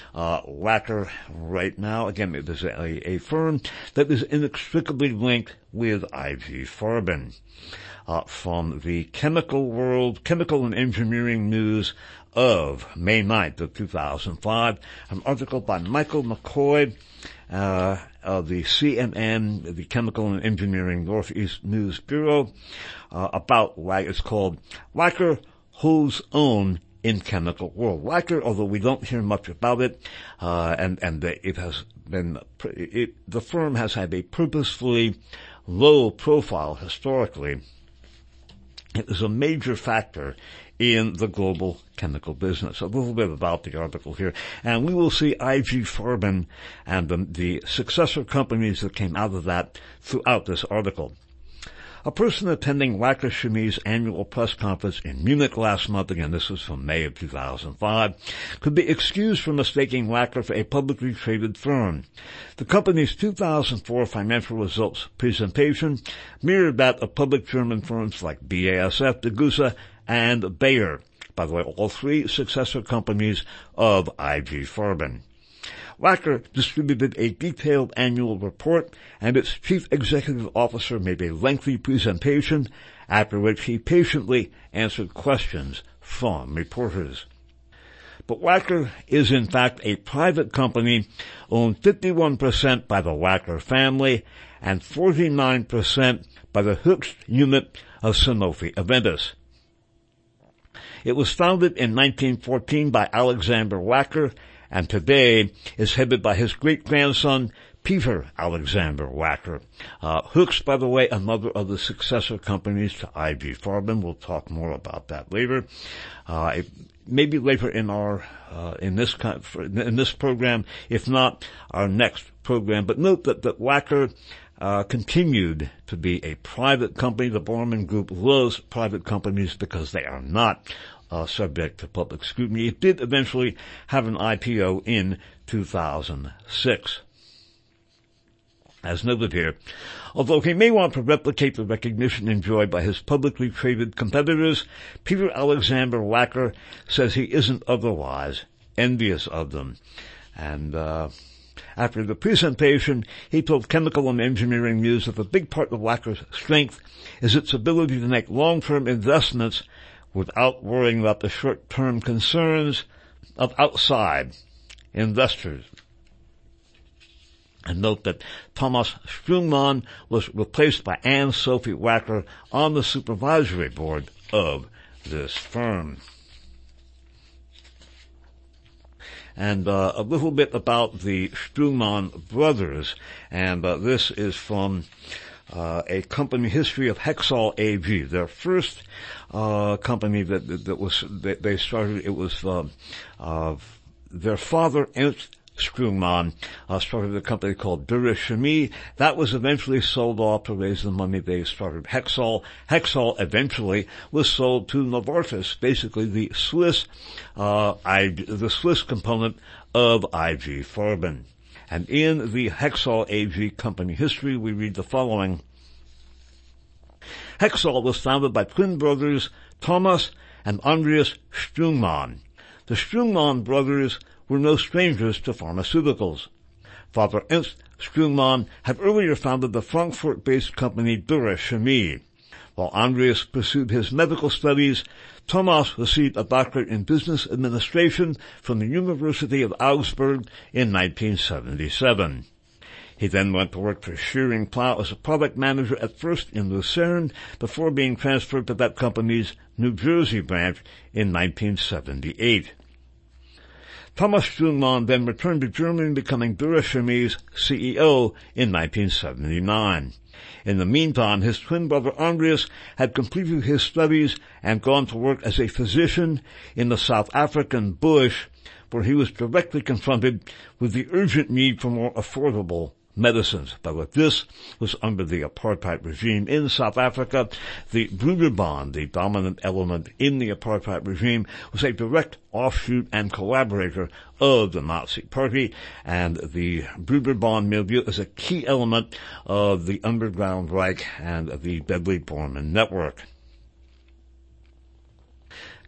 uh, Wacker right now. Again, it is a, a firm that is inextricably linked with I G Farben. Uh, from the Chemical World, Chemical and Engineering News of May ninth of two thousand five, an article by Michael McCoy, uh, of the C N N, the Chemical and Engineering Northeast News Bureau, uh, about, it's called Wacker Holds Own in Chemical World. Wacker, although we don't hear much about it, uh, and, and it has been, it, the firm has had a purposefully low profile historically. It is a major factor in the global chemical business. A little bit about the article here. And we will see I G Farben and the, the successor companies that came out of that throughout this article. A person attending Wacker Chemie's annual press conference in Munich last month, again this was from May of two thousand five, could be excused for mistaking Wacker for a publicly traded firm. The company's two thousand four financial results presentation mirrored that of public German firms like B A S F, Degussa, and Bayer. By the way, all three successor companies of I G Farben. Wacker distributed a detailed annual report, and its chief executive officer made a lengthy presentation, after which he patiently answered questions from reporters. But Wacker is in fact a private company owned fifty-one percent by the Wacker family and forty-nine percent by the Höchst unit of Sanofi Aventis. It was founded in nineteen fourteen by Alexander Wacker, and today is headed by his great-grandson, Peter Alexander Wacker. Uh, Höchst, by the way, another of the successor companies to I G Farben. We'll talk more about that later. Uh, it, maybe later in our, uh, in this, in this program, if not our next program. But note that, that Wacker, uh, continued to be a private company. The Borman Group loves private companies because they are not Uh, subject to public scrutiny. It did eventually have an I P O in two thousand six. As noted here, although he may want to replicate the recognition enjoyed by his publicly traded competitors, Peter Alexander Wacker says he isn't otherwise envious of them. And uh after the presentation, he told Chemical and Engineering News that a big part of Wacker's strength is its ability to make long-term investments without worrying about the short-term concerns of outside investors. And note that Thomas Strungmann was replaced by Anne-Sophie Wacker on the supervisory board of this firm. And uh, a little bit about the Strungmann brothers, and uh, this is from Uh, a company history of Hexol A G. Their first uh company that that, that was that they started, it was uh, uh their father Ernst Strungmann uh, started a company called Dürre Chemie. That was eventually sold off to raise the money. They started Hexol. Hexol eventually was sold to Novartis, basically the Swiss uh I, the Swiss component of I G Farben. And in the Hexol A G company history, we read the following. Hexol was founded by twin brothers Thomas and Andreas Strungmann. The Strungmann brothers were no strangers to pharmaceuticals. Father Ernst Strungmann had earlier founded the Frankfurt-based company Dürre Chemie. While Andreas pursued his medical studies, Thomas received a doctorate in business administration from the University of Augsburg in nineteen seventy-seven. He then went to work for Schering-Plough as a product manager at first in Lucerne before being transferred to that company's New Jersey branch in nineteen seventy-eight. Thomas Strungmann then returned to Germany, becoming Dürre Chemie's C E O in nineteen seventy-nine. In the meantime, his twin brother Andreas had completed his studies and gone to work as a physician in the South African bush, where he was directly confronted with the urgent need for more affordable medicines. But this was under the apartheid regime in South Africa. The Broederbond, the dominant element in the apartheid regime, was a direct offshoot and collaborator of the Nazi Party, and the Broederbond milieu is a key element of the underground Reich and the deadly Bormann network.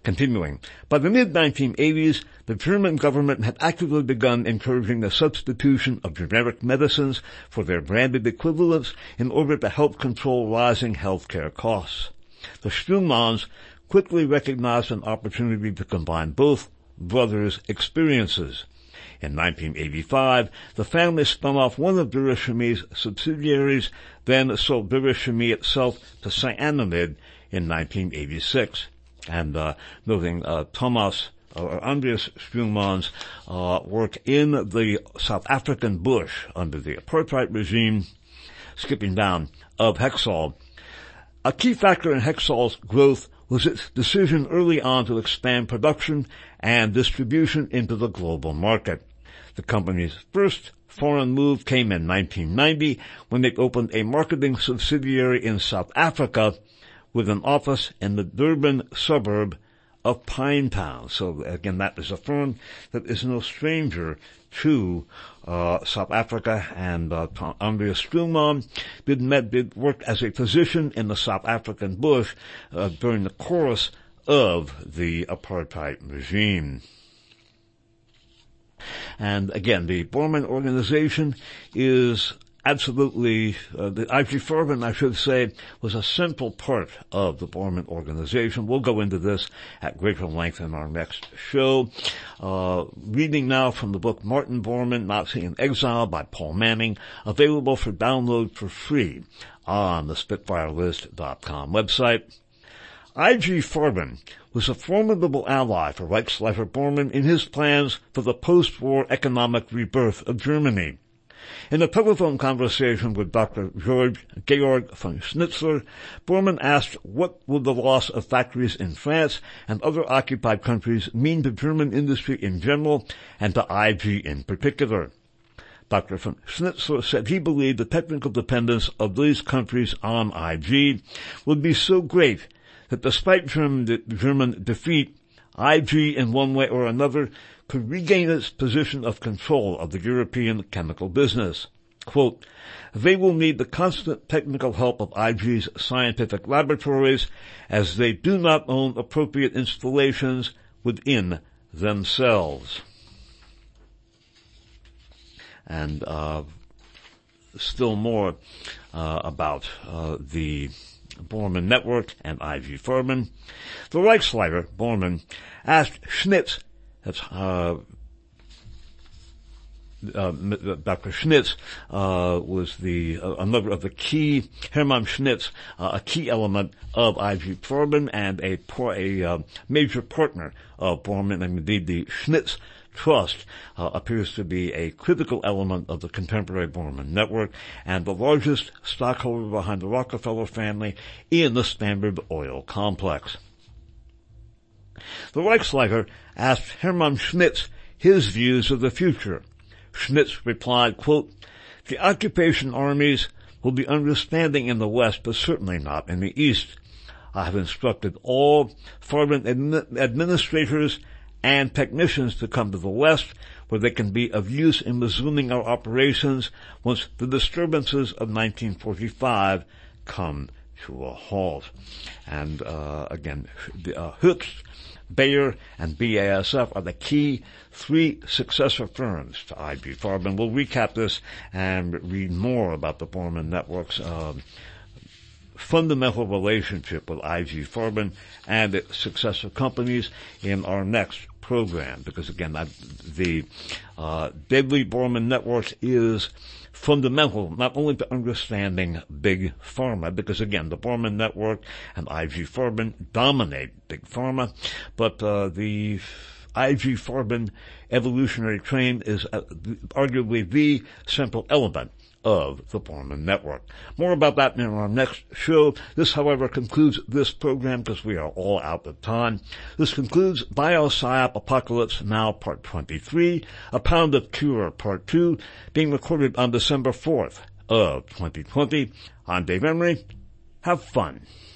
Continuing, by the mid nineteen eighties, the German government had actively begun encouraging the substitution of generic medicines for their branded equivalents in order to help control rising healthcare costs. The Strumans quickly recognized an opportunity to combine both brothers' experiences. In nineteen eighty-five, the family spun off one of Biochemie's subsidiaries, then sold Biochemie itself to Cyanamid in nineteen eighty-six. And uh, noting uh, Thomas or Andreas Strumann's uh, work in the South African bush under the apartheid regime, skipping down, of Hexal. A key factor in Hexal's growth was its decision early on to expand production and distribution into the global market. The company's first foreign move came in nineteen ninety when it opened a marketing subsidiary in South Africa with an office in the Durban suburb of Pinetown. So again, that is a firm that is no stranger to uh, South Africa, and uh, Andreas Struman did, met, did work as a physician in the South African bush uh, during the course of the apartheid regime. And again, the Bormann organization is absolutely, uh, the I G Farben, I should say, was a central part of the Bormann organization. We'll go into this at greater length in our next show. Uh, reading now from the book Martin Bormann, Nazi in Exile by Paul Manning, available for download for free on the Spitfire List dot com website. I G Farben was a formidable ally for Reichsleiter Bormann in his plans for the post-war economic rebirth of Germany. In a telephone conversation with Doctor George Georg von Schnitzler, Bormann asked what would the loss of factories in France and other occupied countries mean to German industry in general and to I G in particular. Doctor von Schnitzler said he believed the technical dependence of these countries on I G would be so great that despite German, de- German defeat, I G in one way or another could regain its position of control of the European chemical business. Quote, they will need the constant technical help of I G's scientific laboratories as they do not own appropriate installations within themselves. And uh, still more uh, about uh, the Bormann Network and I G Farben. The Reichsleiter, Bormann, asked Schnitz, that's, uh, uh, Doctor Schnitz, uh, was the, uh, another of the key, Hermann Schnitz, uh, a key element of I G Farben and a, a, uh, major partner of Bormann, and indeed the Schnitz Trust uh, appears to be a critical element of the contemporary Bormann network and the largest stockholder behind the Rockefeller family in the Standard Oil complex. The Reichsleiter asked Hermann Schnitz his views of the future. Schnitz replied, quote, the occupation armies will be understanding in the West, but certainly not in the East. I have instructed all Farben admi- administrators and technicians to come to the West, where they can be of use in resuming our operations once the disturbances of nineteen forty-five come to a halt. And uh, again, uh, Höchst, Bayer, and B A S F are the key three successor firms to I G Farben. We'll recap this and read more about the Bormann Network's uh, fundamental relationship with I G Farben and its successor companies in our next program, because again, I, the uh, deadly Bormann Network is fundamental not only to understanding Big Pharma, because again, the Bormann Network and I G Farben dominate Big Pharma, but uh, the I G Farben evolutionary train is uh, arguably the central element of the Bormann Network. More about that in our next show. This, however, concludes this program because we are all out of time. This concludes BioPsych Apocalypse Now Part twenty-three, A Pound of Cure Part two, being recorded on December fourth of twenty twenty. I'm Dave Emery. Have fun.